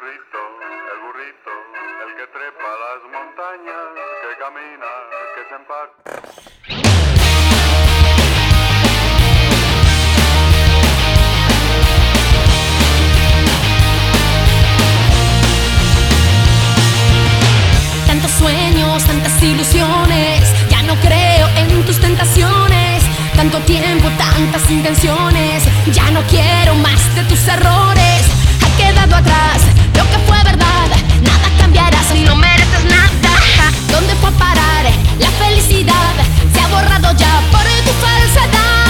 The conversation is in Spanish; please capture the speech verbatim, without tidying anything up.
burrito, el burrito, el que trepa las montañas, que camina, que se empaca. Tantos sueños, tantas ilusiones, ya no creo en tus tentaciones. Tanto tiempo, tantas intenciones, ya no quiero más de tus errores. Ha quedado atrás lo que fue verdad, nada cambiará si no mereces nada. ¿Dónde fue a parar la felicidad? Se ha borrado ya por tu falsedad.